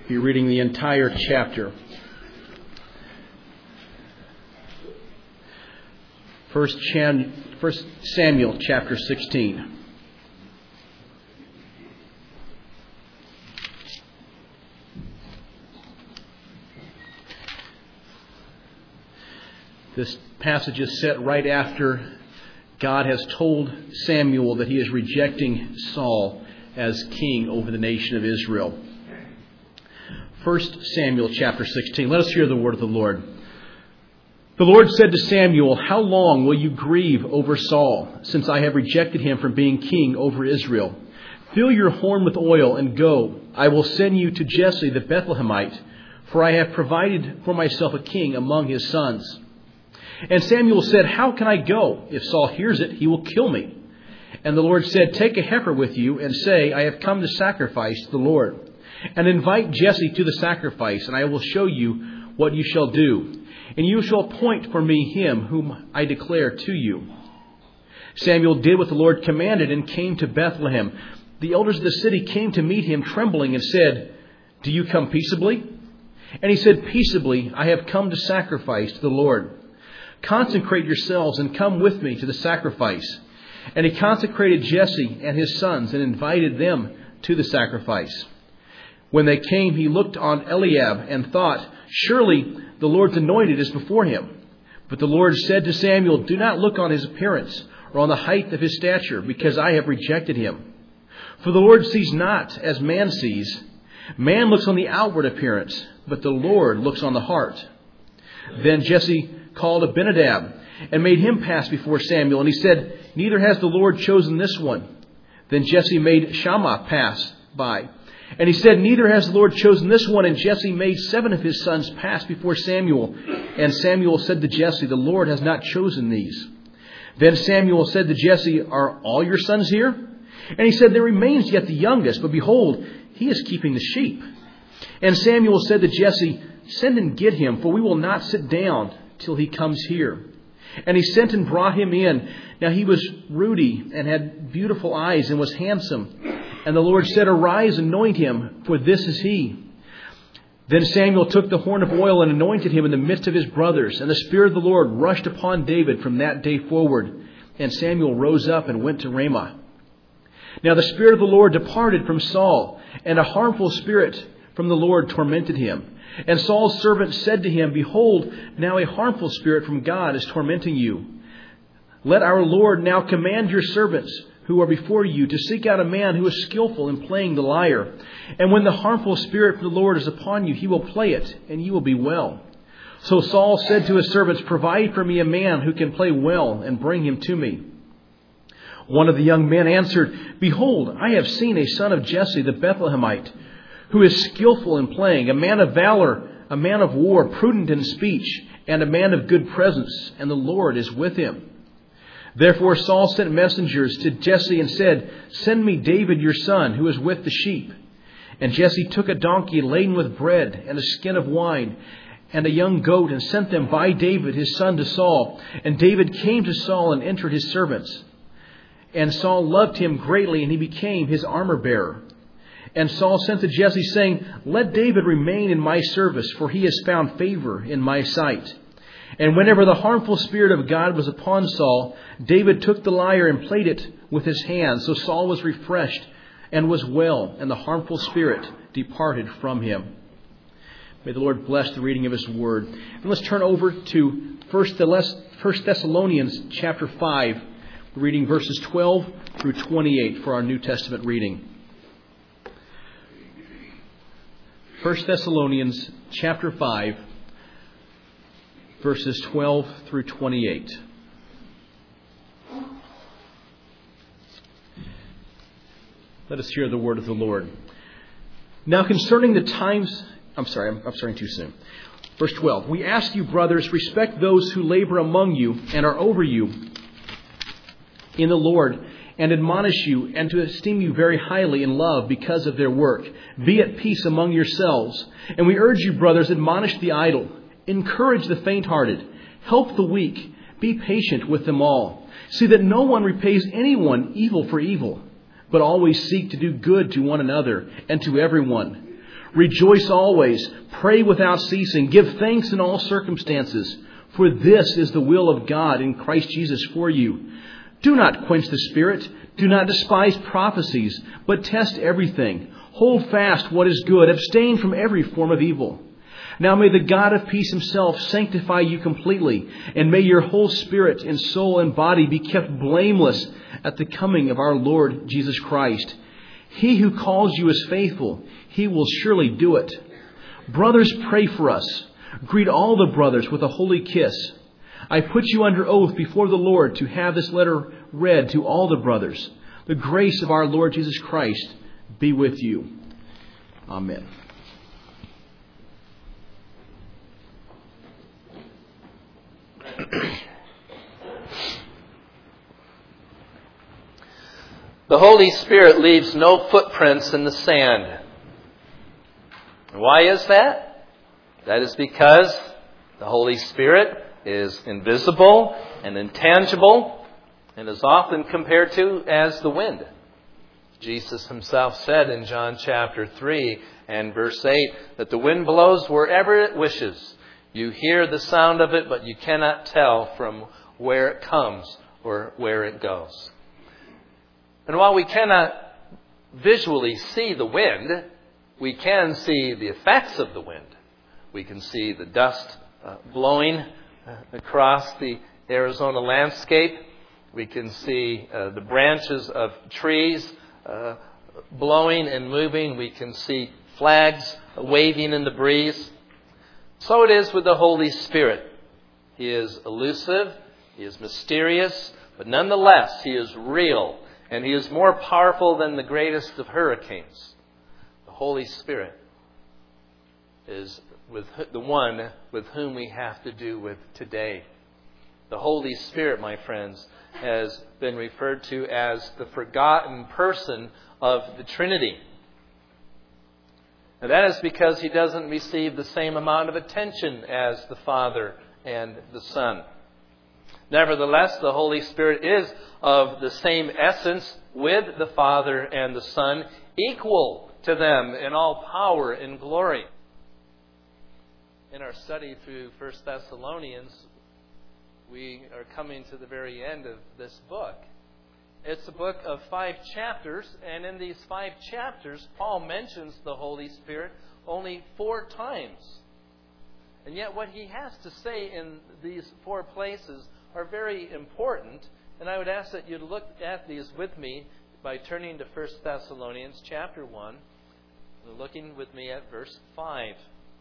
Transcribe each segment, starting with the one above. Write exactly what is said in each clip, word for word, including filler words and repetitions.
be reading the entire chapter. First Samuel chapter sixteen. This passage is set right after God has told Samuel that he is rejecting Saul as king over the nation of Israel. First Samuel chapter sixteen. Let us hear the word of the Lord. The Lord said to Samuel, "How long will you grieve over Saul, since I have rejected him from being king over Israel? Fill your horn with oil and go. I will send you to Jesse the Bethlehemite, for I have provided for myself a king among his sons." And Samuel said, "How can I go? If Saul hears it, he will kill me." And the Lord said, "Take a heifer with you and say, I have come to sacrifice to the Lord. And invite Jesse to the sacrifice, and I will show you what you shall do. And you shall appoint for me him whom I declare to you." Samuel did what the Lord commanded and came to Bethlehem. The elders of the city came to meet him trembling and said, "Do you come peaceably?" And he said, "Peaceably, I have come to sacrifice to the Lord. Consecrate yourselves and come with me to the sacrifice." And he consecrated Jesse and his sons and invited them to the sacrifice. When they came, he looked on Eliab and thought, "Surely the Lord's anointed is before him." But the Lord said to Samuel, "Do not look on his appearance or on the height of his stature, because I have rejected him. For the Lord sees not as man sees. Man looks on the outward appearance, but the Lord looks on the heart." Then Jesse called Abinadab and made him pass before Samuel. And he said, "Neither has the Lord chosen this one." Then Jesse made Shammah pass by. And he said, "Neither has the Lord chosen this one." And Jesse made seven of his sons pass before Samuel. And Samuel said to Jesse, "The Lord has not chosen these." Then Samuel said to Jesse, "Are all your sons here?" And he said, "There remains yet the youngest, but behold, he is keeping the sheep." And Samuel said to Jesse, "Send and get him, for we will not sit down till he comes here." And he sent and brought him in. Now he was ruddy and had beautiful eyes and was handsome. And the Lord said, "Arise, anoint him, for this is he." Then Samuel took the horn of oil and anointed him in the midst of his brothers. And the Spirit of the Lord rushed upon David from that day forward. And Samuel rose up and went to Ramah. Now the Spirit of the Lord departed from Saul, and a harmful spirit from the Lord tormented him. And Saul's servant said to him, "Behold, now a harmful spirit from God is tormenting you. Let our Lord now command your servants who are before you to seek out a man who is skillful in playing the lyre. And when the harmful spirit from the Lord is upon you, he will play it, and you will be well." So Saul said to his servants, "Provide for me a man who can play well, and bring him to me." One of the young men answered, "Behold, I have seen a son of Jesse the Bethlehemite, who is skillful in playing, a man of valor, a man of war, prudent in speech, and a man of good presence, and the Lord is with him." Therefore Saul sent messengers to Jesse and said, "Send me David your son, who is with the sheep." And Jesse took a donkey laden with bread and a skin of wine and a young goat, and sent them by David his son to Saul. And David came to Saul and entered his servants. And Saul loved him greatly, and he became his armor bearer. And Saul sent to Jesse, saying, "Let David remain in my service, for he has found favor in my sight." And whenever the harmful spirit of God was upon Saul, David took the lyre and played it with his hands. So Saul was refreshed and was well, and the harmful spirit departed from him. May the Lord bless the reading of his word. And let's turn over to First Thessalonians chapter five, reading verses twelve through twenty-eight for our New Testament reading. First Thessalonians chapter five, verses twelve through twenty-eight. Let us hear the word of the Lord. Now concerning the times... I'm sorry, I'm, I'm starting too soon. Verse twelve. "We ask you, brothers, respect those who labor among you and are over you in the Lord, and admonish you, and to esteem you very highly in love because of their work. Be at peace among yourselves. And we urge you, brothers, admonish the idle, encourage the faint-hearted, help the weak, be patient with them all. See that no one repays anyone evil for evil, but always seek to do good to one another and to everyone. Rejoice always. Pray without ceasing. Give thanks in all circumstances. For this is the will of God in Christ Jesus for you. Do not quench the Spirit. Do not despise prophecies, but test everything. Hold fast what is good. Abstain from every form of evil. Now may the God of peace himself sanctify you completely, and may your whole spirit and soul and body be kept blameless at the coming of our Lord Jesus Christ. He who calls you is faithful. He will surely do it. Brothers, pray for us. Greet all the brothers with a holy kiss. I put you under oath before the Lord to have this letter read to all the brothers. The grace of our Lord Jesus Christ be with you. Amen. The Holy Spirit leaves no footprints in the sand. Why is that? That is because the Holy Spirit is invisible and intangible and is often compared to as the wind. Jesus himself said in John chapter three and verse eight that the wind blows wherever it wishes. You hear the sound of it, but you cannot tell from where it comes or where it goes. And while we cannot visually see the wind, we can see the effects of the wind. We can see the dust uh, blowing uh, across the Arizona landscape. We can see uh, the branches of trees uh, blowing and moving. We can see flags waving in the breeze. So it is with the Holy Spirit. He is elusive, he is mysterious, but nonetheless he is real, and he is more powerful than the greatest of hurricanes. The Holy Spirit is with the one with whom we have to do with today. The Holy Spirit, my friends, has been referred to as the forgotten person of the Trinity. And that is because he doesn't receive the same amount of attention as the Father and the Son. Nevertheless, the Holy Spirit is of the same essence with the Father and the Son, equal to them in all power and glory. In our study through First Thessalonians, we are coming to the very end of this book. It's a book of five chapters, and in these five chapters, Paul mentions the Holy Spirit only four times. And yet what he has to say in these four places are very important, and I would ask that you look at these with me by turning to First Thessalonians chapter one, and looking with me at verse five.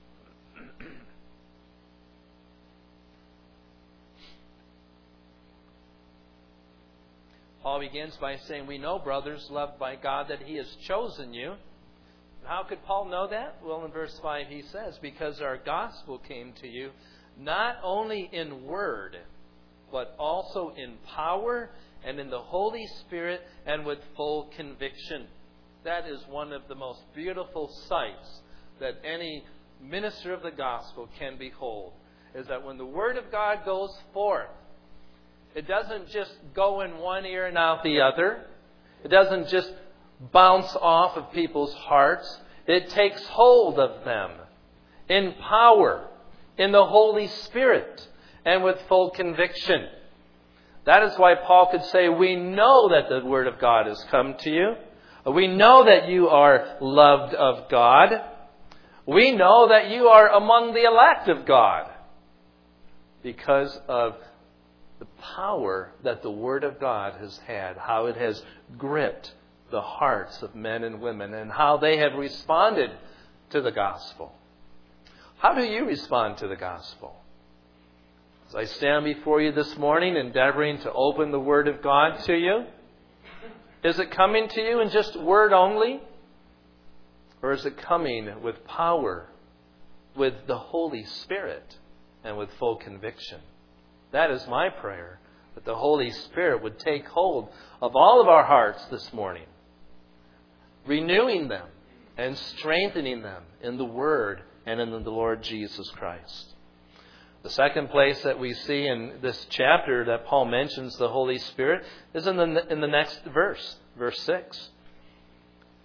Paul begins by saying, we know, brothers, loved by God, that he has chosen you. How could Paul know that? Well, in verse five he says, because our gospel came to you not only in word, but also in power and in the Holy Spirit and with full conviction. That is one of the most beautiful sights that any minister of the gospel can behold, is that when the word of God goes forth, it doesn't just go in one ear and out the other. It doesn't just bounce off of people's hearts. It takes hold of them in power, in the Holy Spirit, and with full conviction. That is why Paul could say, we know that the Word of God has come to you. We know that you are loved of God. We know that you are among the elect of God because of the power that the Word of God has had, how it has gripped the hearts of men and women, and how they have responded to the gospel. How do you respond to the gospel? As I stand before you this morning, endeavoring to open the Word of God to you, is it coming to you in just word only? Or is it coming with power, with the Holy Spirit, and with full conviction? That is my prayer, that the Holy Spirit would take hold of all of our hearts this morning, renewing them and strengthening them in the Word and in the Lord Jesus Christ. The second place that we see in this chapter that Paul mentions the Holy Spirit is in the, in the next verse, verse six.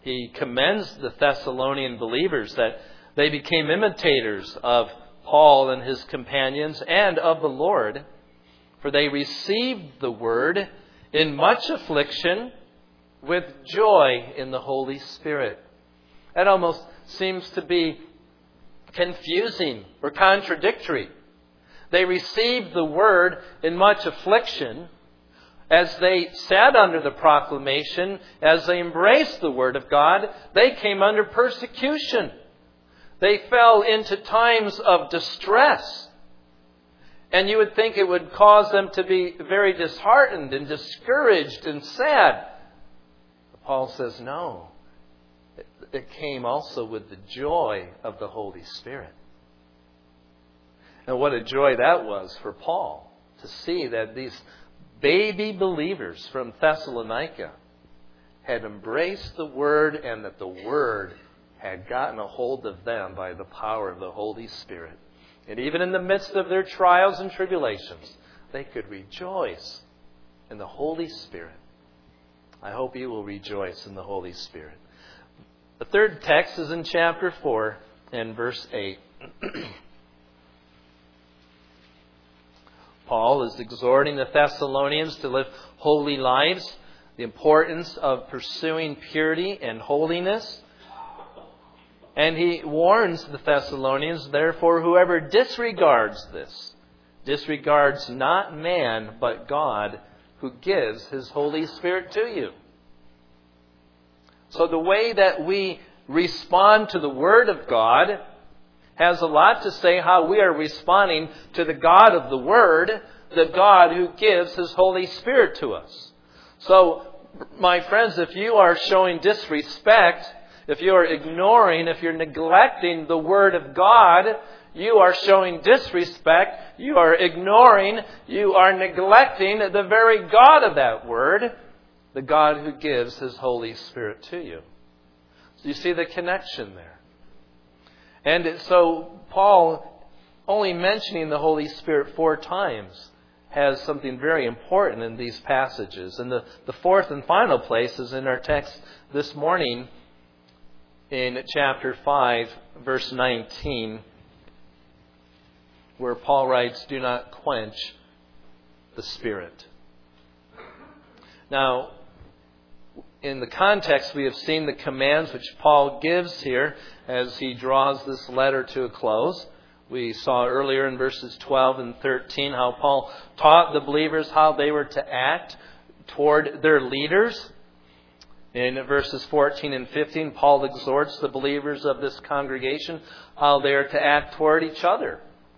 he commends the Thessalonian believers that they became imitators of Paul and his companions and of the Lord, for they received the word in much affliction with joy in the Holy Spirit. That almost seems to be confusing or contradictory. They received the word in much affliction as they sat under the proclamation, as they embraced the word of God. They came under persecution. They fell into times of distress. And you would think it would cause them to be very disheartened and discouraged and sad. But Paul says, no. It came also with the joy of the Holy Spirit. And what a joy that was for Paul, to see that these baby believers from Thessalonica had embraced the Word, and that the Word had gotten a hold of them by the power of the Holy Spirit. And even in the midst of their trials and tribulations, they could rejoice in the Holy Spirit. I hope you will rejoice in the Holy Spirit. The third text is in chapter four and verse eight. Paul is exhorting the Thessalonians to live holy lives, the importance of pursuing purity and holiness. And he warns the Thessalonians, therefore, whoever disregards this, disregards not man, but God, who gives His Holy Spirit to you. So the way that we respond to the Word of God has a lot to say how we are responding to the God of the Word, the God who gives His Holy Spirit to us. So, my friends, if you are showing disrespect, if you are ignoring, if you're neglecting the Word of God, you are showing disrespect, you are ignoring, you are neglecting the very God of that Word, the God who gives His Holy Spirit to you. So you see the connection there. And so Paul, only mentioning the Holy Spirit four times, has something very important in these passages. And the, the fourth and final place is in our text this morning in chapter five, verse nineteen, where Paul writes, "Do not quench the Spirit." Now, in the context, we have seen the commands which Paul gives here as he draws this letter to a close. We saw earlier in verses twelve and thirteen how Paul taught the believers how they were to act toward their leaders. In verses fourteen and fifteen, Paul exhorts the believers of this congregation how they are to act toward each other.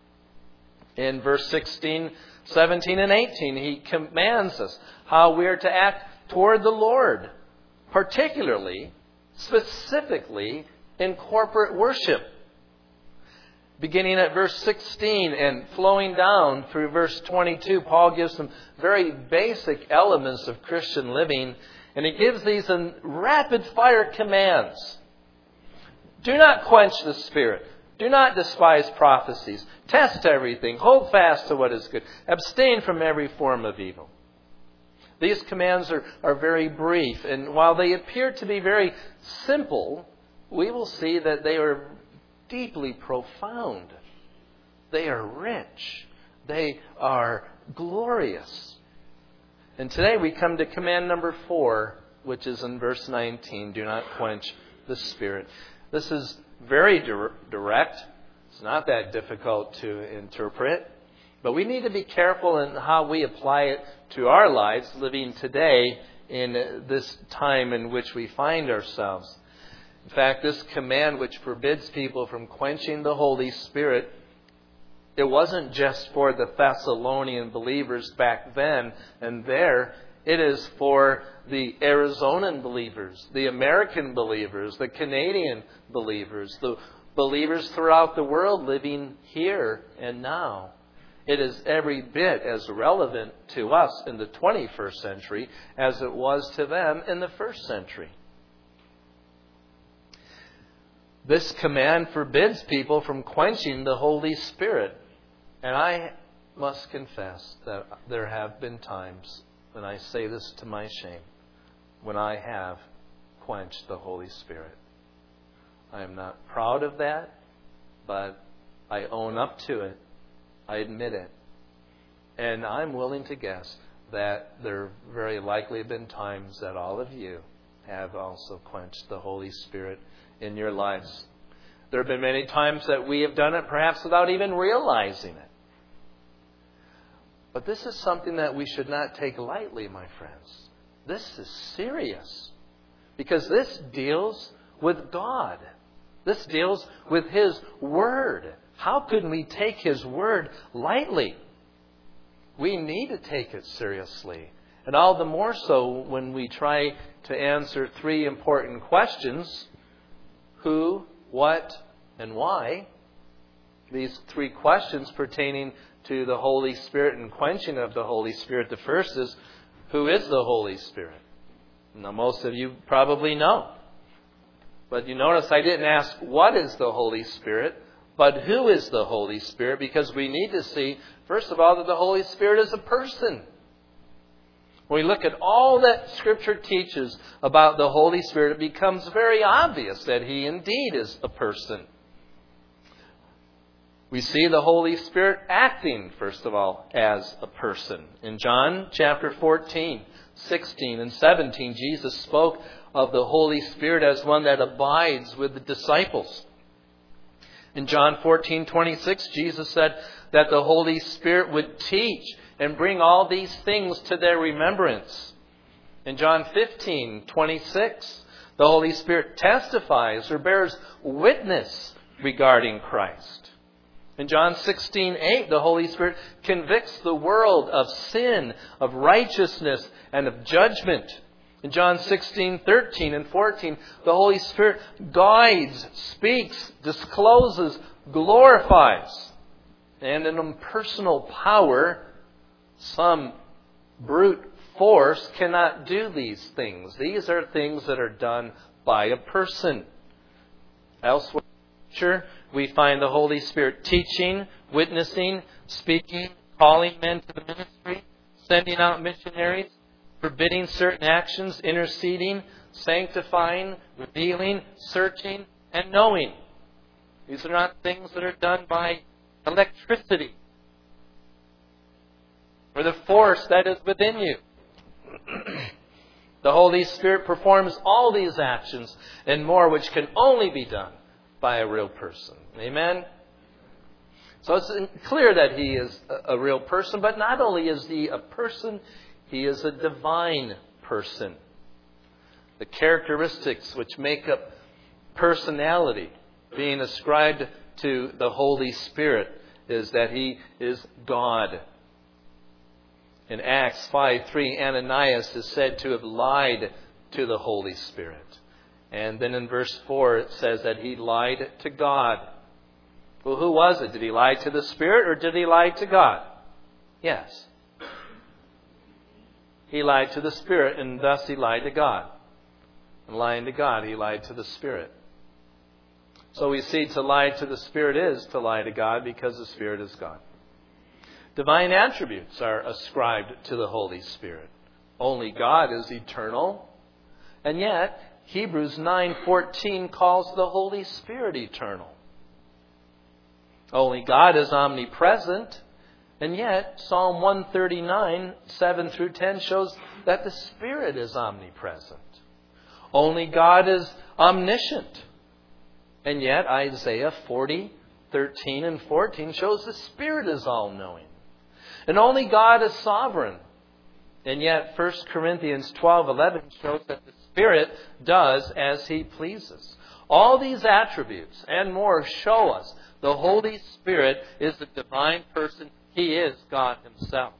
In verse sixteen, seventeen, and eighteen, he commands us how we are to act toward the Lord, particularly, specifically, in corporate worship. Beginning at verse sixteen and flowing down through verse twenty-two, Paul gives some very basic elements of Christian living, and he gives these in rapid-fire commands. Do not quench the Spirit. Do not despise prophecies. Test everything. Hold fast to what is good. Abstain from every form of evil. These commands are, are very brief, and while they appear to be very simple, we will see that they are deeply profound. They are rich. They are glorious. And today we come to command number four, which is in verse nineteen. Do not quench the Spirit. This is very direct. It's not that difficult to interpret. But we need to be careful in how we apply it to our lives, living today in this time in which we find ourselves. In fact, this command which forbids people from quenching the Holy Spirit, it wasn't just for the Thessalonian believers back then and there. It is for the Arizonan believers, the American believers, the Canadian believers, the believers throughout the world living here and now. It is every bit as relevant to us in the twenty-first century as it was to them in the first century. This command forbids people from quenching the Holy Spirit. And I must confess that there have been times, and I say this to my shame, when I have quenched the Holy Spirit. I am not proud of that, but I own up to it. I admit it. And I'm willing to guess that there very likely have been times that all of you have also quenched the Holy Spirit in your lives. There have been many times that we have done it perhaps without even realizing it. But this is something that we should not take lightly, my friends. This is serious. Because this deals with God. This deals with His Word. How could we take His Word lightly? We need to take it seriously. And all the more so when we try to answer three important questions. Who, what, and why. These three questions pertaining to the Holy Spirit and quenching of the Holy Spirit. The first is, who is the Holy Spirit? Now, most of you probably know. But you notice I didn't ask what is the Holy Spirit, but who is the Holy Spirit? Because we need to see, first of all, that the Holy Spirit is a person. When we look at all that Scripture teaches about the Holy Spirit, it becomes very obvious that He indeed is a person. We see the Holy Spirit acting, first of all, as a person. In John chapter fourteen, sixteen, and seventeen, Jesus spoke of the Holy Spirit as one that abides with the disciples. In John fourteen, twenty-six, Jesus said that the Holy Spirit would teach and bring all these things to their remembrance. In John fifteen, twenty-six, the Holy Spirit testifies or bears witness regarding Christ. In John sixteen, eight, the Holy Spirit convicts the world of sin, of righteousness, and of judgment. In John sixteen, thirteen, and fourteen, the Holy Spirit guides, speaks, discloses, glorifies. And in impersonal power, some brute force cannot do these things. These are things that are done by a person. Elsewhere in Scripture, we find the Holy Spirit teaching, witnessing, speaking, calling men to the ministry, sending out missionaries, forbidding certain actions, interceding, sanctifying, revealing, searching, and knowing. These are not things that are done by electricity or the force that is within you. The Holy Spirit performs all these actions and more, which can only be done by a real person. Amen? So it's clear that He is a real person, but not only is He a person, He is a divine person. The characteristics which make up personality being ascribed to the Holy Spirit is that He is God. In Acts five three, Ananias is said to have lied to the Holy Spirit. And then in verse four it says that he lied to God. Well, who was it? Did he lie to the Spirit or did he lie to God? Yes. He lied to the Spirit and thus he lied to God. And lying to God, he lied to the Spirit. So we see to lie to the Spirit is to lie to God because the Spirit is God. Divine attributes are ascribed to the Holy Spirit. Only God is eternal. And yet, Hebrews nine fourteen calls the Holy Spirit eternal. Only God is omnipresent. And yet, Psalm one thirty-nine, seven through ten shows that the Spirit is omnipresent. Only God is omniscient. And yet, Isaiah forty, thirteen and fourteen shows the Spirit is all-knowing. And only God is sovereign. And yet, First Corinthians twelve eleven shows that the Spirit does as He pleases. All these attributes and more show us the Holy Spirit is the divine person. He is God Himself.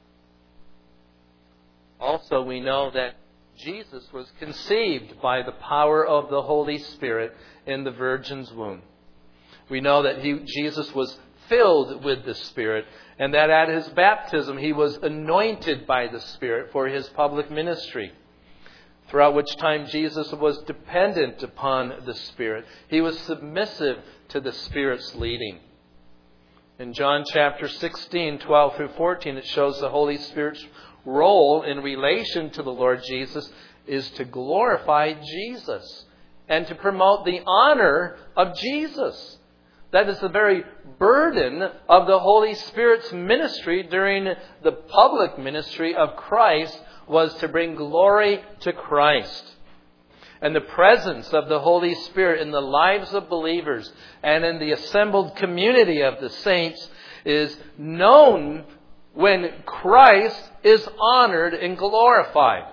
Also, we know that Jesus was conceived by the power of the Holy Spirit in the Virgin's womb. We know that he, Jesus was filled with the Spirit, and that at His baptism He was anointed by the Spirit for His public ministry, throughout which time Jesus was dependent upon the Spirit. He was submissive to the Spirit's leading. In John chapter sixteen, twelve through fourteen, it shows the Holy Spirit's role in relation to the Lord Jesus is to glorify Jesus and to promote the honor of Jesus. That is the very burden of the Holy Spirit's ministry during the public ministry of Christ, was to bring glory to Christ. And the presence of the Holy Spirit in the lives of believers and in the assembled community of the saints is known when Christ is honored and glorified.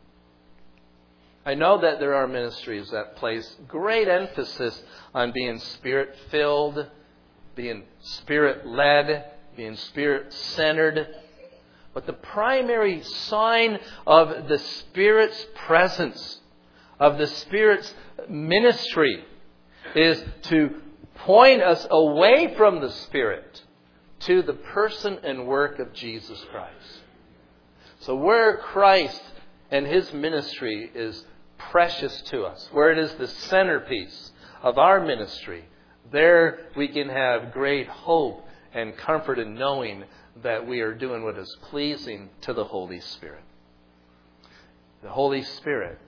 I know that there are ministries that place great emphasis on being Spirit-filled, being Spirit-led, being Spirit-centered. But the primary sign of the Spirit's presence, of the Spirit's ministry, is to point us away from the Spirit to the person and work of Jesus Christ. So where Christ and His ministry is precious to us, where it is the centerpiece of our ministry, there we can have great hope and comfort in knowing that we are doing what is pleasing to the Holy Spirit. The Holy Spirit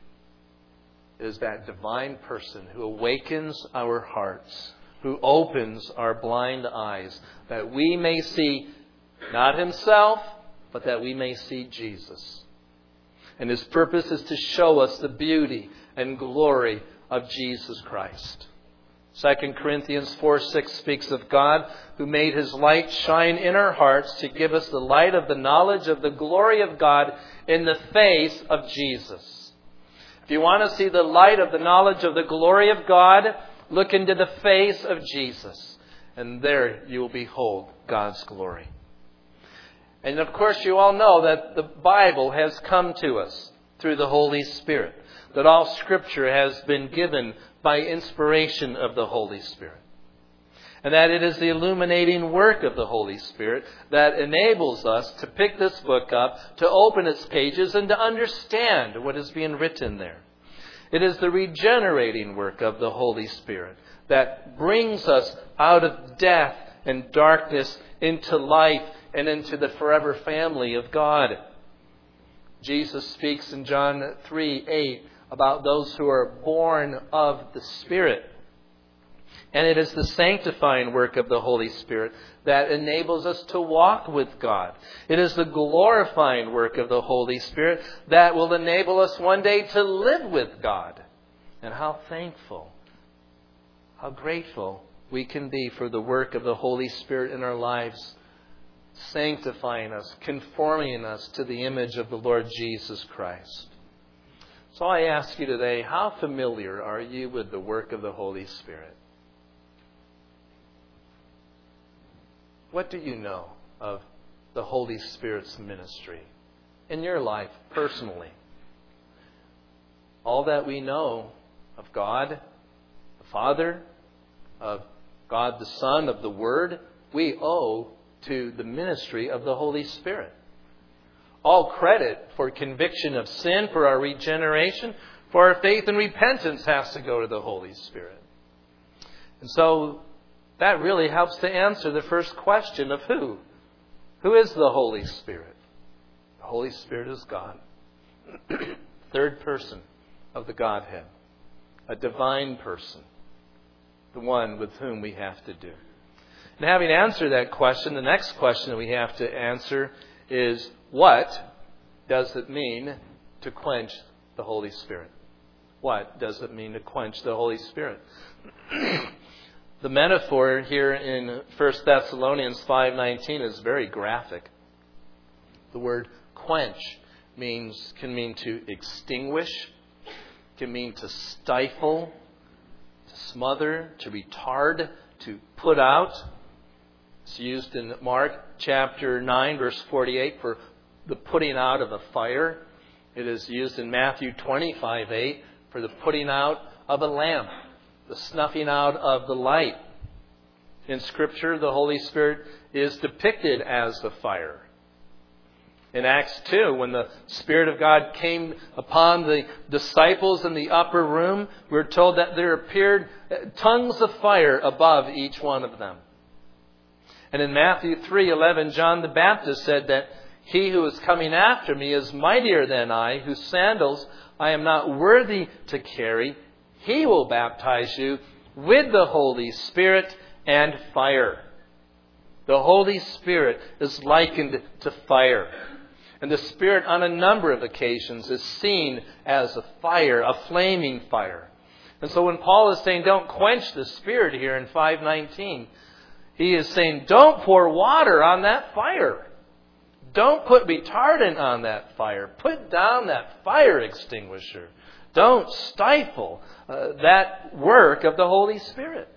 is that divine person who awakens our hearts, who opens our blind eyes, that we may see not Himself, but that we may see Jesus. And His purpose is to show us the beauty and glory of Jesus Christ. Second Corinthians four six speaks of God who made His light shine in our hearts to give us the light of the knowledge of the glory of God in the face of Jesus. If you want to see the light of the knowledge of the glory of God, look into the face of Jesus. And there you will behold God's glory. And of course you all know that the Bible has come to us through the Holy Spirit. That all Scripture has been given by inspiration of the Holy Spirit. And that it is the illuminating work of the Holy Spirit that enables us to pick this book up, to open its pages, and to understand what is being written there. It is the regenerating work of the Holy Spirit that brings us out of death and darkness into life and into the forever family of God. Jesus speaks in John three eight about those who are born of the Spirit. And it is the sanctifying work of the Holy Spirit that enables us to walk with God. It is the glorifying work of the Holy Spirit that will enable us one day to live with God. And how thankful, how grateful we can be for the work of the Holy Spirit in our lives, sanctifying us, conforming us to the image of the Lord Jesus Christ. So I ask you today, how familiar are you with the work of the Holy Spirit? What do you know of the Holy Spirit's ministry in your life personally? All that we know of God, the Father, of God the Son, of the Word, we owe to the ministry of the Holy Spirit. All credit for conviction of sin, for our regeneration, for our faith and repentance has to go to the Holy Spirit. And so that really helps to answer the first question of who? Who is the Holy Spirit? The Holy Spirit is God. Third person of the Godhead. A divine person. The one with whom we have to do. And having answered that question, the next question that we have to answer is, what does it mean to quench the Holy Spirit? What does it mean to quench the Holy Spirit? The metaphor here in First Thessalonians five nineteen is very graphic. The word quench means can mean to extinguish, can mean to stifle, to smother, to retard, to put out. It's used in Mark chapter nine, verse forty-eight for the putting out of a fire. It is used in Matthew twenty-five eight for the putting out of a lamp, the snuffing out of the light. In Scripture, the Holy Spirit is depicted as the fire. In Acts two, when the Spirit of God came upon the disciples in the upper room, we're told that there appeared tongues of fire above each one of them. And in Matthew three eleven, John the Baptist said that He who is coming after me is mightier than I, whose sandals I am not worthy to carry. He will baptize you with the Holy Spirit and fire. The Holy Spirit is likened to fire. And the Spirit on a number of occasions is seen as a fire, a flaming fire. And so when Paul is saying don't quench the Spirit here in five nineteen, he is saying don't pour water on that fire. Don't put retardant on that fire. Put down that fire extinguisher. Don't stifle uh, that work of the Holy Spirit.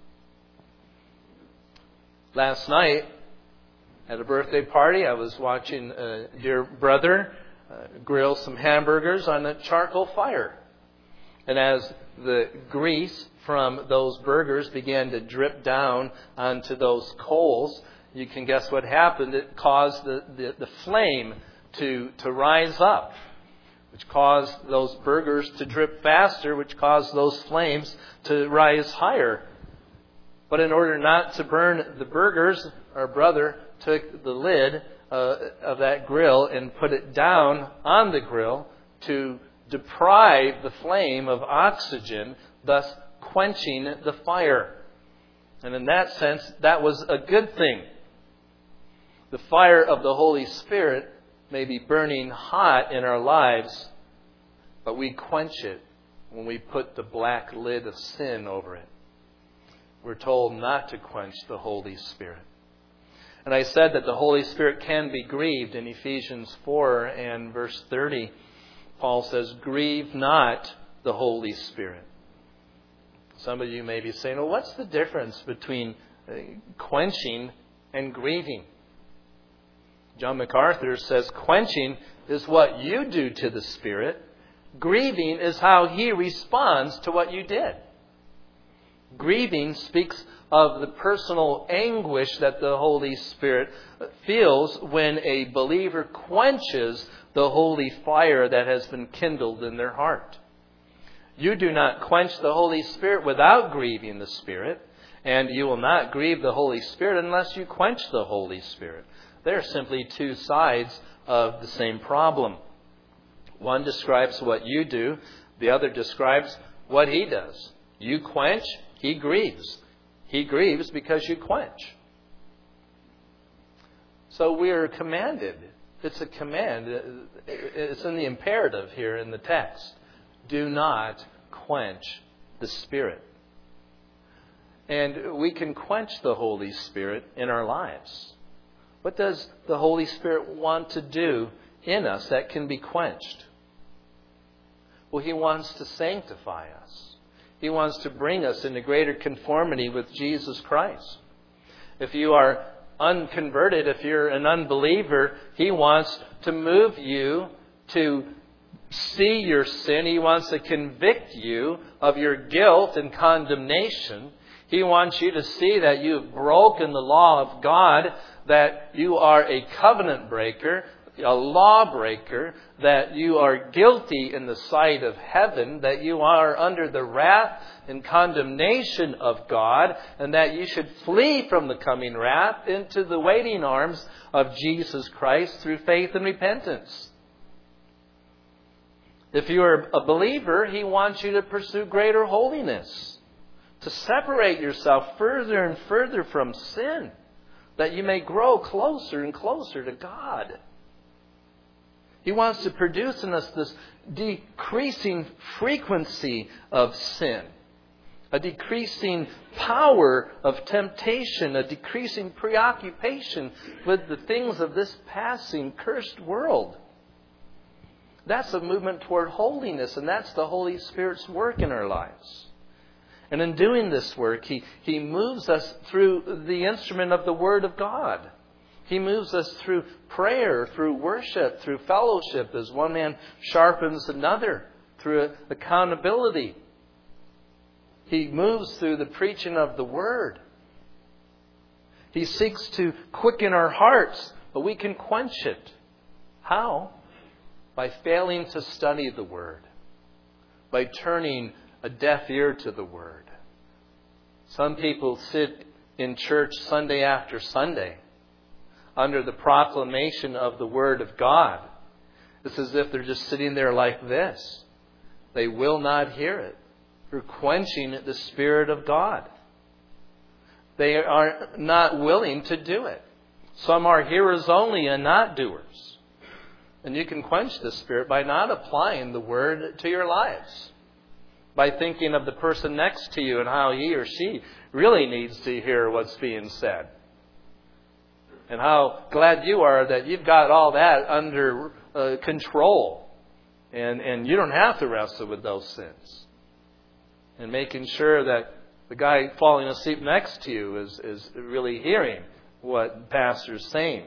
Last night, at a birthday party, I was watching a dear brother uh, grill some hamburgers on a charcoal fire. And as the grease from those burgers began to drip down onto those coals, you can guess what happened. It caused the, the, the flame to, to rise up, which caused those burgers to drip faster, which caused those flames to rise higher. But in order not to burn the burgers, our brother took the lid uh, of that grill and put it down on the grill to deprive the flame of oxygen, thus quenching the fire. And in that sense, that was a good thing. The fire of the Holy Spirit may be burning hot in our lives, but we quench it when we put the black lid of sin over it. We're told not to quench the Holy Spirit. And I said that the Holy Spirit can be grieved in Ephesians four and verse thirty. Paul says, grieve not the Holy Spirit. Some of you may be saying, well, what's the difference between quenching and grieving? John MacArthur says, quenching is what you do to the Spirit. Grieving is how He responds to what you did. Grieving speaks of the personal anguish that the Holy Spirit feels when a believer quenches the holy fire that has been kindled in their heart. You do not quench the Holy Spirit without grieving the Spirit, and you will not grieve the Holy Spirit unless you quench the Holy Spirit. They're simply two sides of the same problem. One describes what you do, the other describes what He does. You quench, He grieves. He grieves because you quench. So we are commanded. It's a command. It's in the imperative here in the text. Do not quench the Spirit. And we can quench the Holy Spirit in our lives. What does the Holy Spirit want to do in us that can be quenched? Well, He wants to sanctify us. He wants to bring us into greater conformity with Jesus Christ. If you are unconverted, if you're an unbeliever, He wants to move you to see your sin. He wants to convict you of your guilt and condemnation. He wants you to see that you've broken the law of God, that you are a covenant breaker, a lawbreaker, that you are guilty in the sight of heaven, that you are under the wrath and condemnation of God, and that you should flee from the coming wrath into the waiting arms of Jesus Christ through faith and repentance. If you are a believer, He wants you to pursue greater holiness, to separate yourself further and further from sin, that you may grow closer and closer to God. He wants to produce in us this decreasing frequency of sin, a decreasing power of temptation, a decreasing preoccupation with the things of this passing, cursed world. That's a movement toward holiness, and that's the Holy Spirit's work in our lives. And in doing this work, He, he moves us through the instrument of the Word of God. He moves us through prayer, through worship, through fellowship, as one man sharpens another, through accountability. He moves through the preaching of the Word. He seeks to quicken our hearts, but we can quench it. How? By failing to study the Word. By turning a deaf ear to the Word. Some people sit in church Sunday after Sunday. under the proclamation of the Word of God. It's as if they're just sitting there like this. They will not hear it. They're quenching the Spirit of God. They are not willing to do it. Some are hearers only and not doers. And you can quench the Spirit by not applying the Word to your lives. By thinking of the person next to you and how he or she really needs to hear what's being said. And how glad you are that you've got all that under uh, control. And, and you don't have to wrestle with those sins. And making sure that the guy falling asleep next to you is, is really hearing what the pastor's saying.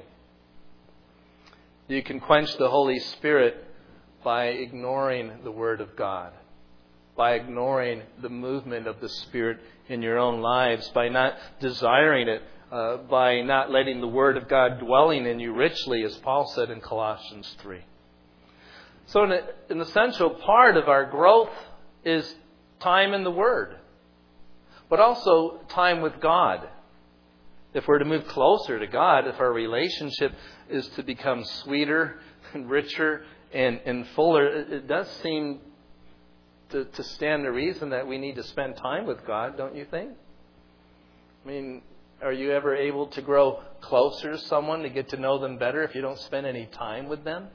You can quench the Holy Spirit by ignoring the Word of God. By ignoring the movement of the Spirit in your own lives. By not desiring it. Uh, by not letting the Word of God dwelling in you richly, as Paul said in Colossians three. So an, an essential part of our growth is time in the Word. But also time with God. If we're to move closer to God, if our relationship is to become sweeter and richer and, and fuller, it, it does seem to, to stand to reason that we need to spend time with God, don't you think? I mean, are you ever able to grow closer to someone, to get to know them better if you don't spend any time with them?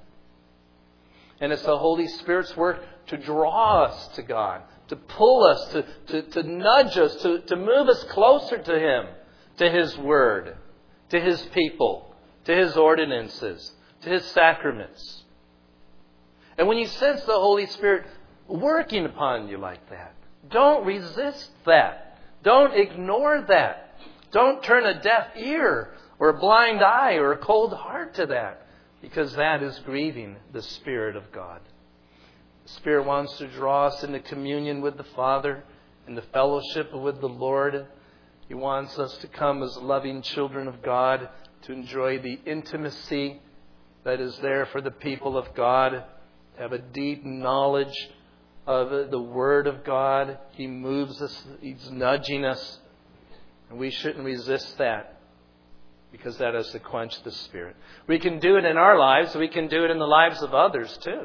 And it's the Holy Spirit's work to draw us to God, to pull us, to, to, to nudge us, to, to move us closer to Him, to His Word, to His people, to His ordinances, to His sacraments. And when you sense the Holy Spirit working upon you like that, don't resist that. Don't ignore that. Don't turn a deaf ear or a blind eye or a cold heart to that, because that is grieving the Spirit of God. The Spirit wants to draw us into communion with the Father and the fellowship with the Lord. He wants us to come as loving children of God, to enjoy the intimacy that is there for the people of God, to have a deep knowledge of the Word of God. He moves us, He's nudging us. And we shouldn't resist that, because that is to quench the Spirit. We can do it in our lives. We can do it in the lives of others too.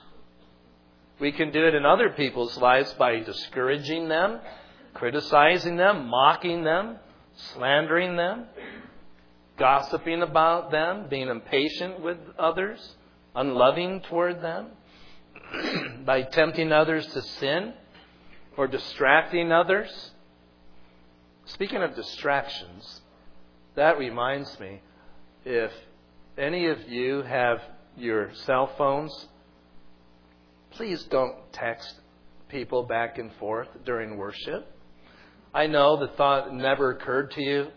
We can do it in other people's lives by discouraging them, criticizing them, mocking them, slandering them, gossiping about them, being impatient with others, unloving toward them, by tempting others to sin or distracting others. Speaking of distractions, that reminds me, if any of you have your cell phones, please don't text people back and forth during worship. I know the thought never occurred to you,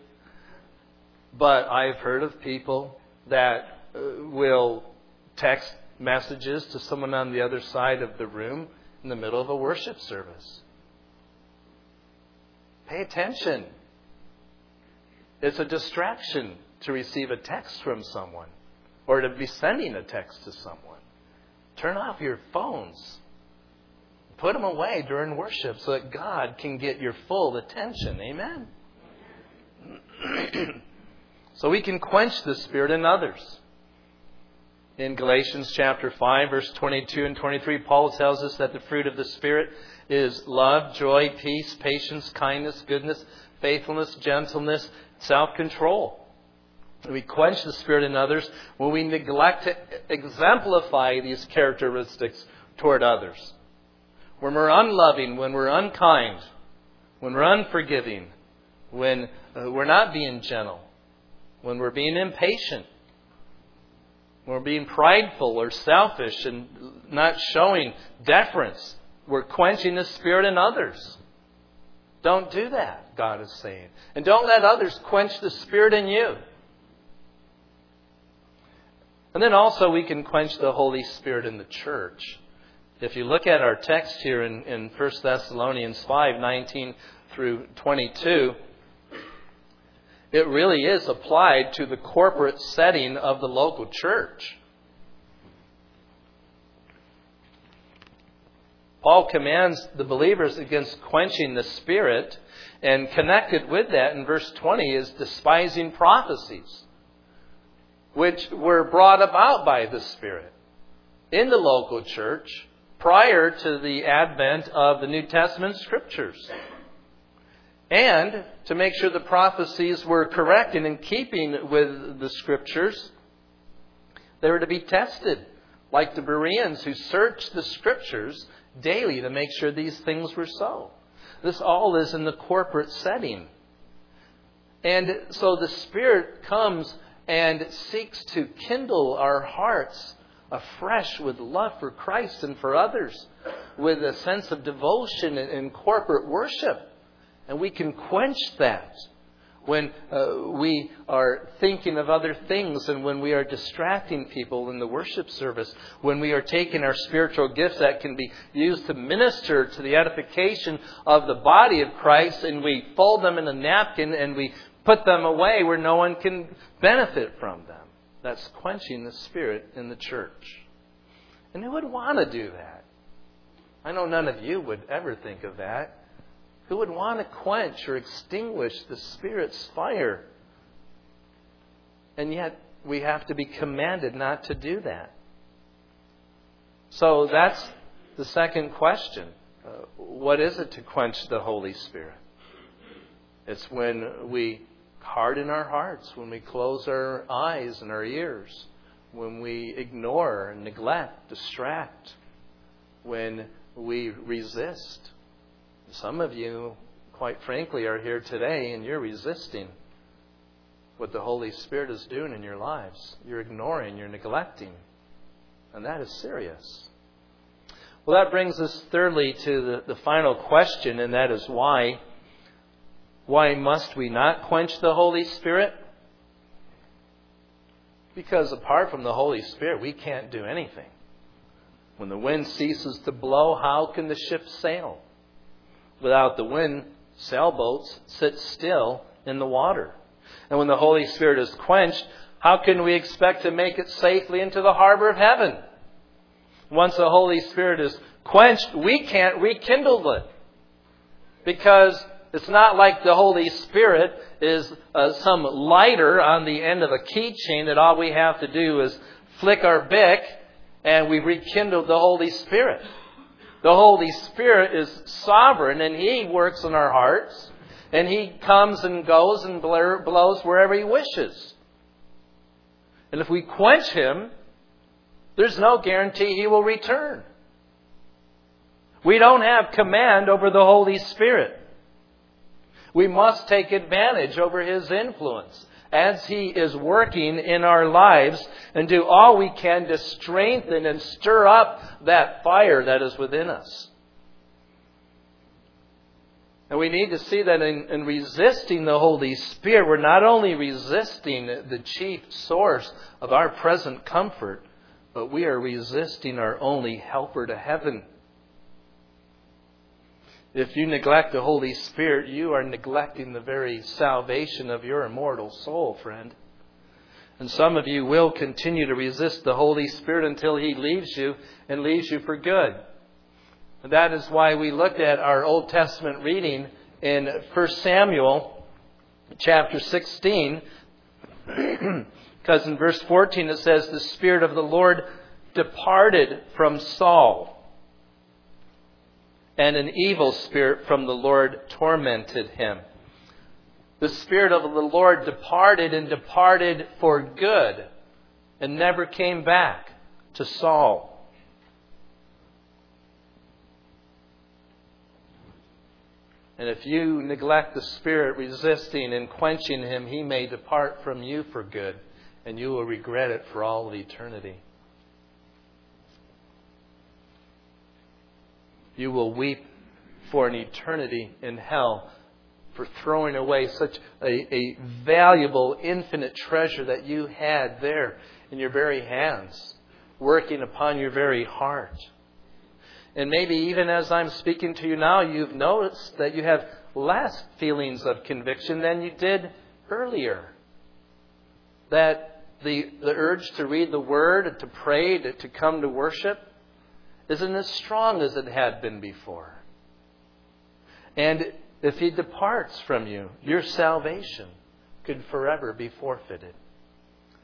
but I've heard of people that uh, will text messages to someone on the other side of the room in the middle of a worship service. Pay attention. It's a distraction to receive a text from someone or to be sending a text to someone. Turn off your phones. Put them away during worship so that God can get your full attention. Amen? So we can quench the Spirit in others. In Galatians chapter five, verse twenty-two and twenty-three, Paul tells us that the fruit of the Spirit is love, joy, peace, patience, kindness, goodness, faithfulness, gentleness, self-control. We quench the Spirit in others when we neglect to exemplify these characteristics toward others. When we're unloving, when we're unkind, when we're unforgiving, when uh, we're not being gentle, when we're being impatient, when we're being prideful or selfish and not showing deference, we're quenching the Spirit in others. Don't do that, God is saying. And don't let others quench the Spirit in you. And then also we can quench the Holy Spirit in the church. If you look at our text here in, in First Thessalonians five, nineteen through twenty-two, it really is applied to the corporate setting of the local church. Paul commands the believers against quenching the Spirit, and connected with that in verse twenty is despising prophecies. which were brought about by the Spirit in the local church prior to the advent of the New Testament Scriptures. And to make sure the prophecies were correct and in keeping with the Scriptures, they were to be tested, like the Bereans who searched the Scriptures daily to make sure these things were so. This all is in the corporate setting. And so the Spirit comes and seeks to kindle our hearts afresh with love for Christ and for others, with a sense of devotion in corporate worship. And we can quench that when uh, we are thinking of other things and when we are distracting people in the worship service, when we are taking our spiritual gifts that can be used to minister to the edification of the body of Christ, and we fold them in a napkin and we put them away where no one can benefit from them. That's quenching the Spirit in the church. And who would want to do that? I know none of you would ever think of that. Who would want to quench or extinguish the Spirit's fire? And yet we have to be commanded not to do that. So that's the second question. Uh, what is it to quench the Holy Spirit? It's when we harden our hearts, when we close our eyes and our ears, when we ignore, neglect, distract, when we resist. Some of you, quite frankly, are here today and you're resisting what the Holy Spirit is doing in your lives. You're ignoring, you're neglecting. And that is serious. Well, that brings us thirdly to the, the final question, and that is why. Why must we not quench the Holy Spirit? Because apart from the Holy Spirit, we can't do anything. When the wind ceases to blow, how can the ship sail? Without the wind, sailboats sit still in the water. And when the Holy Spirit is quenched, how can we expect to make it safely into the harbor of heaven? Once the Holy Spirit is quenched, we can't rekindle it. Because it's not like the Holy Spirit is uh, some lighter on the end of a keychain that all we have to do is flick our bic and we rekindle the Holy Spirit. The Holy Spirit is sovereign and He works in our hearts and He comes and goes and blows wherever He wishes. And if we quench Him, there's no guarantee He will return. We don't have command over the Holy Spirit. We must take advantage over His influence as He is working in our lives and do all we can to strengthen and stir up that fire that is within us. And we need to see that in, in resisting the Holy Spirit, we're not only resisting the chief source of our present comfort, but we are resisting our only helper to heaven. If you neglect the Holy Spirit, you are neglecting the very salvation of your immortal soul, friend. And some of you will continue to resist the Holy Spirit until He leaves you and leaves you for good. And that is why we looked at our Old Testament reading in First Samuel chapter sixteen. Because in verse fourteen it says, the Spirit of the Lord departed from Saul, and an evil spirit from the Lord tormented him. The Spirit of the Lord departed and departed for good and never came back to Saul. And if you neglect the Spirit, resisting and quenching Him, He may depart from you for good, and you will regret it for all of eternity. You will weep for an eternity in hell for throwing away such a, a valuable, infinite treasure that you had there in your very hands, working upon your very heart. And maybe even as I'm speaking to you now, you've noticed that you have less feelings of conviction than you did earlier. That the, the urge to read the Word, to pray, to, to come to worship, isn't as strong as it had been before. And if He departs from you, your salvation could forever be forfeited.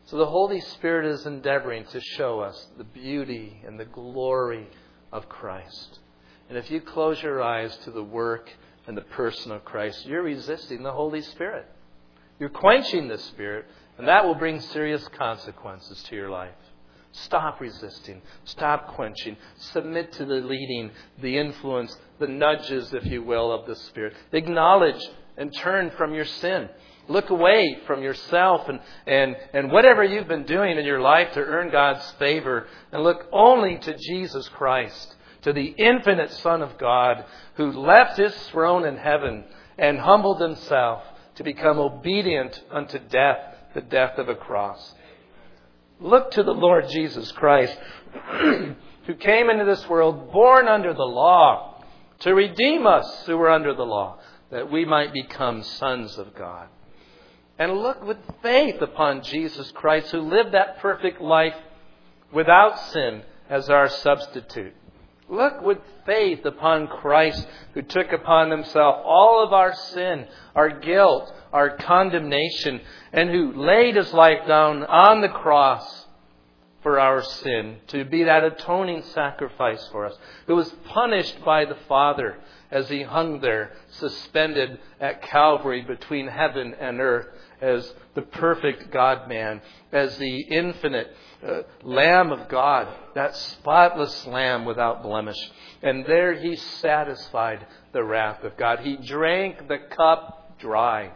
So the Holy Spirit is endeavoring to show us the beauty and the glory of Christ. And if you close your eyes to the work and the person of Christ, you're resisting the Holy Spirit. You're quenching the Spirit, and that will bring serious consequences to your life. Stop resisting. Stop quenching. Submit to the leading, the influence, the nudges, if you will, of the Spirit. Acknowledge and turn from your sin. Look away from yourself and, and, and whatever you've been doing in your life to earn God's favor, and look only to Jesus Christ, to the infinite Son of God, who left His throne in heaven and humbled Himself to become obedient unto death, the death of a cross. Look to the Lord Jesus Christ, who came into this world born under the law to redeem us who were under the law, that we might become sons of God. And look with faith upon Jesus Christ, who lived that perfect life without sin as our substitute. Look with faith upon Christ, who took upon Himself all of our sin, our guilt, our condemnation, and who laid His life down on the cross for our sin, to be that atoning sacrifice for us, who was punished by the Father as He hung there, suspended at Calvary between heaven and earth, as the perfect God-man, as the infinite uh, Lamb of God, that spotless Lamb without blemish. And there He satisfied the wrath of God. He drank the cup dry.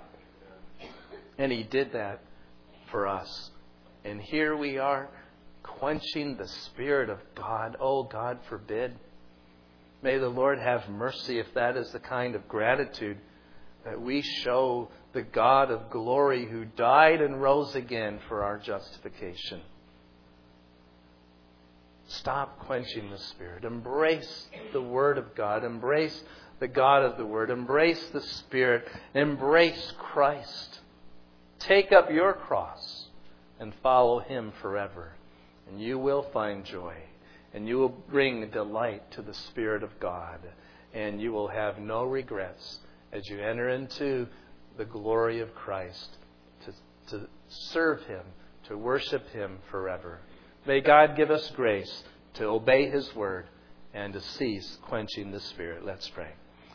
And He did that for us. And here we are, quenching the Spirit of God. Oh, God forbid. May the Lord have mercy if that is the kind of gratitude that we show the God of glory, who died and rose again for our justification. Stop quenching the Spirit. Embrace the Word of God. Embrace the God of the Word. Embrace the Spirit. Embrace Christ. Take up your cross and follow Him forever. And you will find joy. And you will bring delight to the Spirit of God. And you will have no regrets as you enter into the glory of Christ, to, to serve Him, to worship Him forever. May God give us grace to obey His word and to cease quenching the Spirit. Let's pray.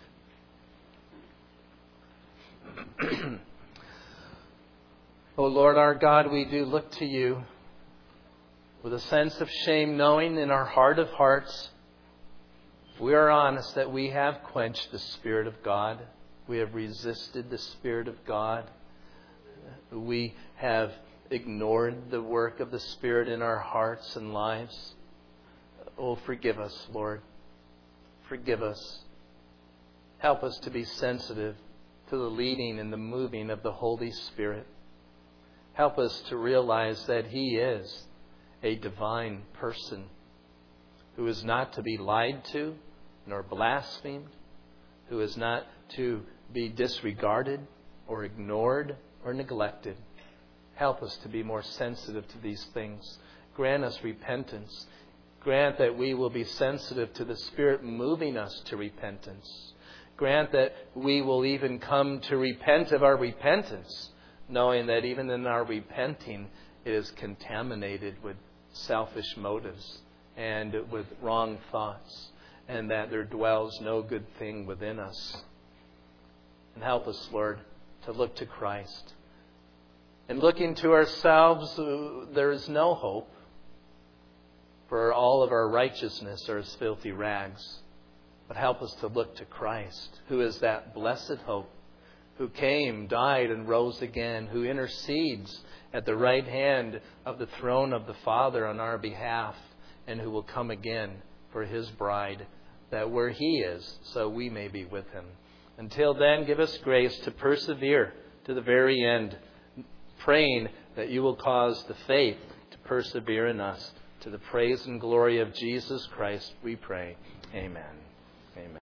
O Lord our God, we do look to You with a sense of shame, knowing in our heart of hearts, if we are honest, that we have quenched the Spirit of God. We have resisted the Spirit of God. We have ignored the work of the Spirit in our hearts and lives. Oh, forgive us, Lord. Forgive us. Help us to be sensitive to the leading and the moving of the Holy Spirit. Help us to realize that He is a divine person who is not to be lied to nor blasphemed, who is not to be disregarded or ignored or neglected. Help us to be more sensitive to these things. Grant us repentance. Grant that we will be sensitive to the Spirit moving us to repentance. Grant that we will even come to repent of our repentance, knowing that even in our repenting, it is contaminated with selfish motives and with wrong thoughts, and that there dwells no good thing within us. And help us, Lord, to look to Christ. And looking to ourselves, there is no hope, for all of our righteousness are as filthy rags. But help us to look to Christ, who is that blessed hope, who came, died, and rose again, who intercedes at the right hand of the throne of the Father on our behalf, and who will come again for His bride, that where He is, so we may be with Him. Until then, give us grace to persevere to the very end, praying that You will cause the faith to persevere in us. To the praise and glory of Jesus Christ, we pray. Amen. Amen.